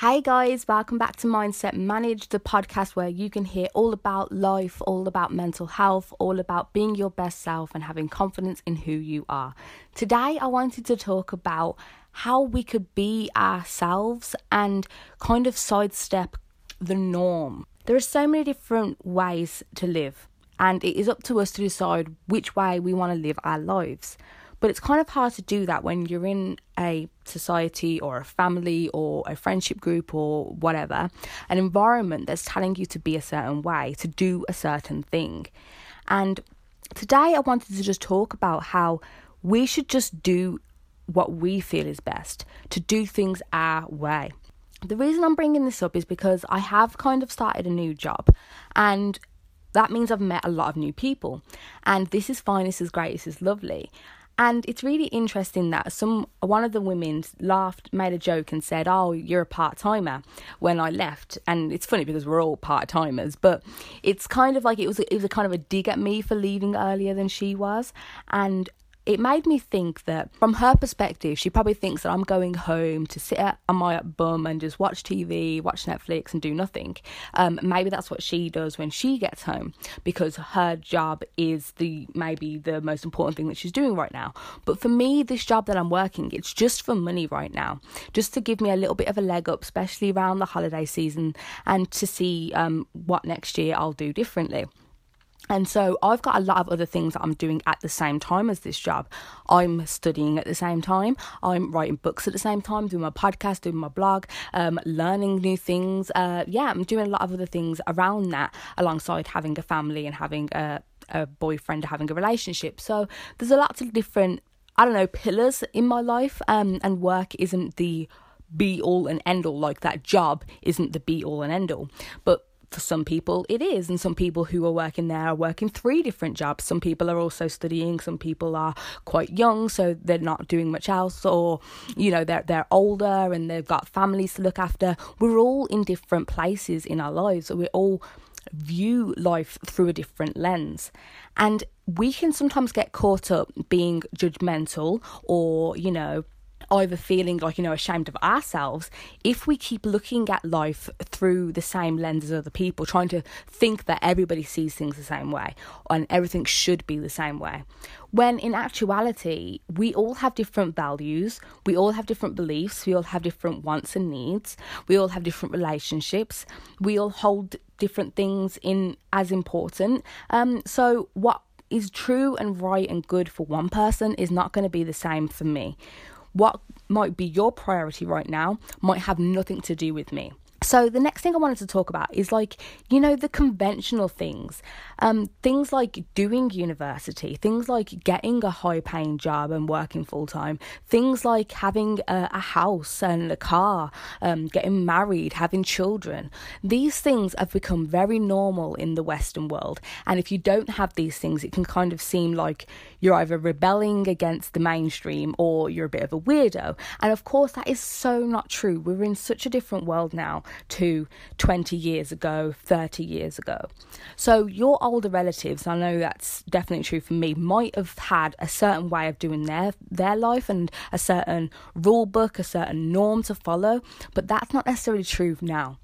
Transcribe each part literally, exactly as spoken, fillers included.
Hey guys, welcome back to Mindset Managed, the podcast where you can hear all about life, all about mental health, all about being your best self and having confidence in who you are. Today, I wanted to talk about how we could be ourselves and kind of sidestep the norm. There are so many different ways to live, and it is up to us to decide which way we want to live our lives. But it's kind of hard to do that when you're in a society or a family or a friendship group or whatever, an environment that's telling you to be a certain way, to do a certain thing. And today I wanted to just talk about how we should just do what we feel is best, to do things our way. The reason I'm bringing this up is because I have kind of started a new job, and that means I've met a lot of new people. And this is fine, this is great, this is lovely. And it's really interesting that some one of the women laughed, made a joke and said, oh, you're a part-timer when I left. And it's funny because we're all part-timers, but it's kind of like it was, a, it was a kind of a dig at me for leaving earlier than she was. And it made me think that from her perspective, she probably thinks that I'm going home to sit on my bum and just watch T V, watch Netflix and do nothing. Um, maybe that's what she does when she gets home because her job is the maybe the most important thing that she's doing right now. But for me, this job that I'm working, it's just for money right now, just to give me a little bit of a leg up, especially around the holiday season, and to see um, what next year I'll do differently. And so I've got a lot of other things that I'm doing at the same time as this job. I'm studying at the same time. I'm writing books at the same time, doing my podcast, doing my blog, um, learning new things. Uh, yeah, I'm doing a lot of other things around that alongside having a family and having a, a boyfriend, having a relationship. So there's a lot of different, I don't know, pillars in my life, um, and work isn't the be all and end all. Like that job isn't the be all and end all. But for some people it is, and some people who are working there are working three different jobs. Some people are also studying, some people are quite young, so they're not doing much else, or you know they're they're older and they've got families to look after. We're all in different places in our lives, so we all view life through a different lens, and we can sometimes get caught up being judgmental or you know either feeling like, you know, ashamed of ourselves if we keep looking at life through the same lens as other people, trying to think that everybody sees things the same way and everything should be the same way. When in actuality, we all have different values, we all have different beliefs, we all have different wants and needs, we all have different relationships, we all hold different things in as important. Um, so what is true and right and good for one person is not going to be the same for me. What might be your priority right now might have nothing to do with me. So the next thing I wanted to talk about is like, you know, the conventional things, um, things like doing university, things like getting a high paying job and working full time, things like having a, a house and a car, um, getting married, having children. These things have become very normal in the Western world. And if you don't have these things, it can kind of seem like you're either rebelling against the mainstream or you're a bit of a weirdo. And of course, that is so not true. We're in such a different world now to twenty years ago, thirty years ago. So your older relatives, I know that's definitely true for me, might have had a certain way of doing their their life and a certain rule book, a certain norm to follow, but that's not necessarily true now.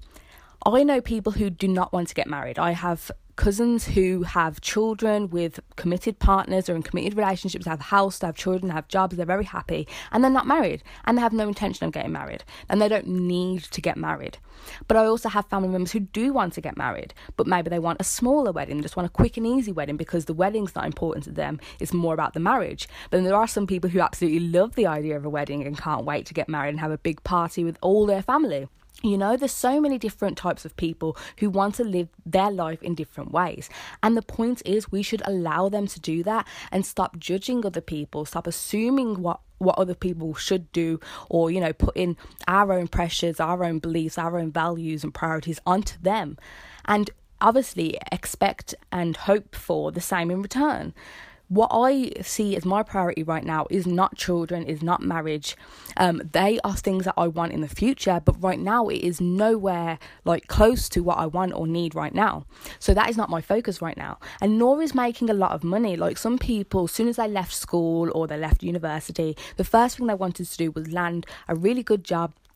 I know people who do not want to get married. I have cousins who have children with committed partners or in committed relationships, have a house, they have children, they have jobs, they're very happy, and they're not married, and they have no intention of getting married, and they don't need to get married. But I also have family members who do want to get married, but maybe they want a smaller wedding, they just want a quick and easy wedding because the wedding's not important to them, it's more about the marriage. But then there are some people who absolutely love the idea of a wedding and can't wait to get married and have a big party with all their family. You know, there's so many different types of people who want to live their life in different ways. And the point is we should allow them to do that and stop judging other people, stop assuming what, what other people should do, or, you know, put in our own pressures, our own beliefs, our own values and priorities onto them. And obviously expect and hope for the same in return. What I see as my priority right now is not children, is not marriage. Um, they are things that I want in the future, but right now it is nowhere like close to what I want or need right now. So that is not my focus right now. And nor is making a lot of money. Like some people, as soon as they left school or they left university, the first thing they wanted to do was land a really good job,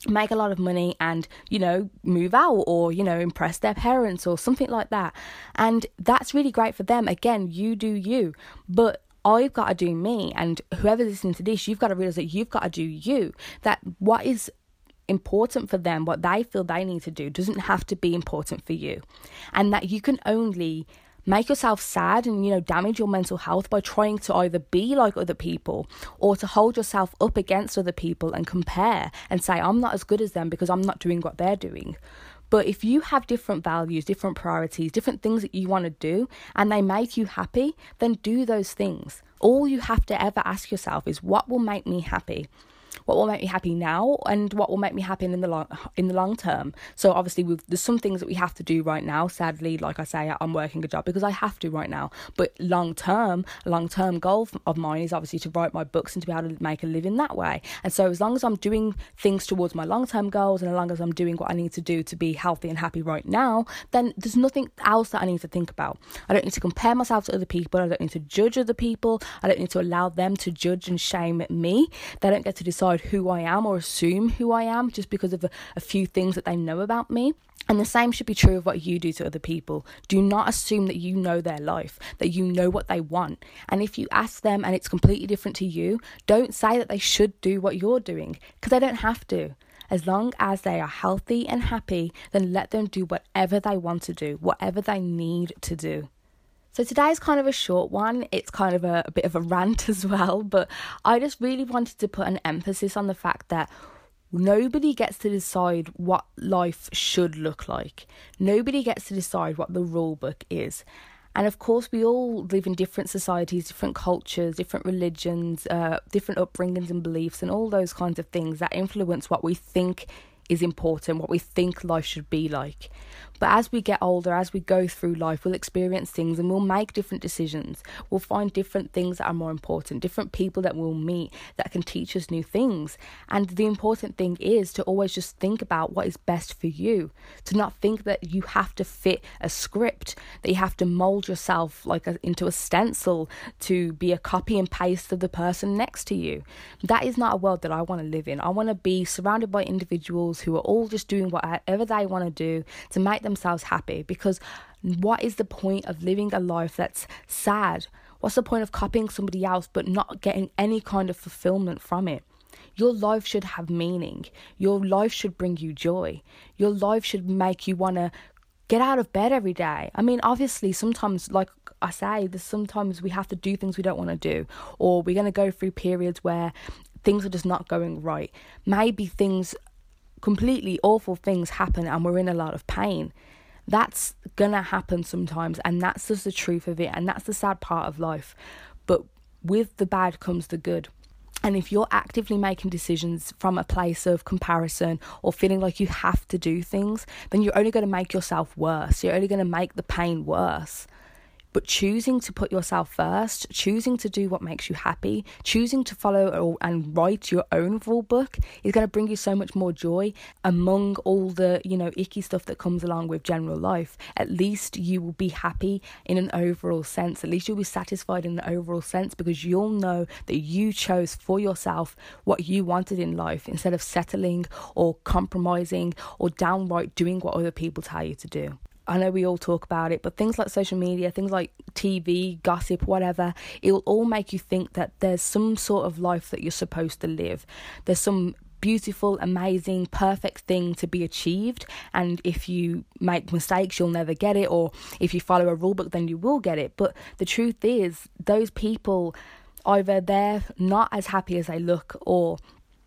make a lot of money and, you know, move out or, you know, impress their parents or something like that. And that's really great for them. Again, you do you. But I've got to do me. And whoever's listening to this, you've got to realize that you've got to do you. That what is important for them, what they feel they need to do, doesn't have to be important for you. And that you can only make yourself sad and, you know, damage your mental health by trying to either be like other people or to hold yourself up against other people and compare and say, I'm not as good as them because I'm not doing what they're doing. But if you have different values, different priorities, different things that you want to do, and they make you happy, then do those things. All you have to ever ask yourself is, what will make me happy? What will make me happy now, and what will make me happy in the long in the long term. So obviously we've, there's some things that we have to do right now. Sadly, like I say, I'm working a job because I have to right now. But long term, a long term goal of mine is obviously to write my books and to be able to make a living that way. And so as long as I'm doing things towards my long term goals, and as long as I'm doing what I need to do to be healthy and happy right now, then there's nothing else that I need to think about. I don't need to compare myself to other people. I don't need to judge other people. I don't need to allow them to judge and shame me. They don't get to decide who I am or assume who I am just because of a, a few things that they know about me. And the same should be true of what you do to other people. Do not assume that you know their life, that you know what they want. And if you ask them and it's completely different to you, don't say that they should do what you're doing, because they don't have to. As long as they are healthy and happy, then let them do whatever they want to do, whatever they need to do. So today's kind of a short one. It's kind of a, a bit of a rant as well, but I just really wanted to put an emphasis on the fact that nobody gets to decide what life should look like. Nobody gets to decide what the rule book is. And of course, we all live in different societies, different cultures, different religions, uh, different upbringings and beliefs, and all those kinds of things that influence what we think is important, what we think life should be like. But as we get older, as we go through life, we'll experience things and we'll make different decisions. We'll find different things that are more important, different people that we'll meet that can teach us new things. And the important thing is to always just think about what is best for you, to not think that you have to fit a script, that you have to mold yourself like a, into a stencil to be a copy and paste of the person next to you. That is not a world that I want to live in. I want to be surrounded by individuals who are all just doing whatever they want to do to make themselves happy, because what is the point of living a life that's sad? What's the point of copying somebody else but not getting any kind of fulfillment from it? Your life should have meaning. Your life should bring you joy. Your life should make you want to get out of bed every day. I mean, obviously, sometimes, like I say, there's sometimes we have to do things we don't want to do, or we're going to go through periods where things are just not going right. Maybe things completely awful things happen and we're in a lot of pain. That's gonna happen sometimes, and that's just the truth of it, and that's the sad part of life. But with the bad comes the good. And if you're actively making decisions from a place of comparison or feeling like you have to do things, then you're only going to make yourself worse. You're only going to make the pain worse. But choosing to put yourself first, choosing to do what makes you happy, choosing to follow or, and write your own rule book is going to bring you so much more joy among all the, you know, icky stuff that comes along with general life. At least you will be happy in an overall sense. At least you'll be satisfied in an overall sense, because you'll know that you chose for yourself what you wanted in life instead of settling or compromising or downright doing what other people tell you to do. I know we all talk about it, but things like social media, things like T V, gossip, whatever, it will all make you think that there's some sort of life that you're supposed to live. There's some beautiful, amazing, perfect thing to be achieved, and if you make mistakes, you'll never get it, or if you follow a rule book, then you will get it. But the truth is, those people, either they're not as happy as they look, or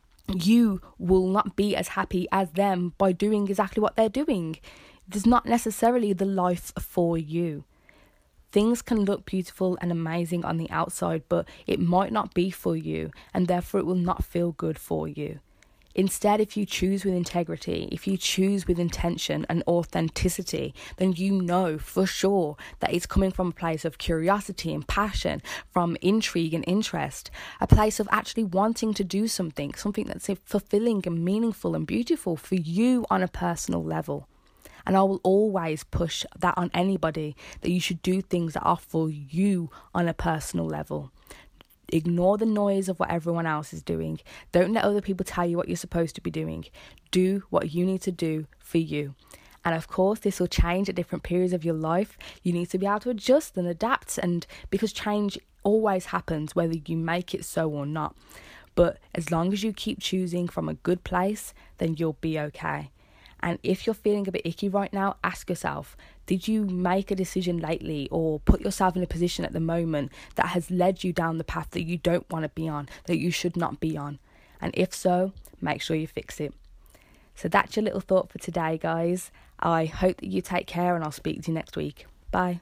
you will not be as happy as them by doing exactly what they're doing. There's not necessarily the life for you. Things can look beautiful and amazing on the outside, but it might not be for you, and therefore it will not feel good for you. Instead, if you choose with integrity, if you choose with intention and authenticity, then you know for sure that it's coming from a place of curiosity and passion, from intrigue and interest, a place of actually wanting to do something, something that's fulfilling and meaningful and beautiful for you on a personal level. And I will always push that on anybody, that you should do things that are for you on a personal level. Ignore the noise of what everyone else is doing. Don't let other people tell you what you're supposed to be doing. Do what you need to do for you. And of course, this will change at different periods of your life. You need to be able to adjust and adapt, and because change always happens, whether you make it so or not. But as long as you keep choosing from a good place, then you'll be okay. And if you're feeling a bit icky right now, ask yourself, did you make a decision lately or put yourself in a position at the moment that has led you down the path that you don't want to be on, that you should not be on? And if so, make sure you fix it. So that's your little thought for today, guys. I hope that you take care, and I'll speak to you next week. Bye.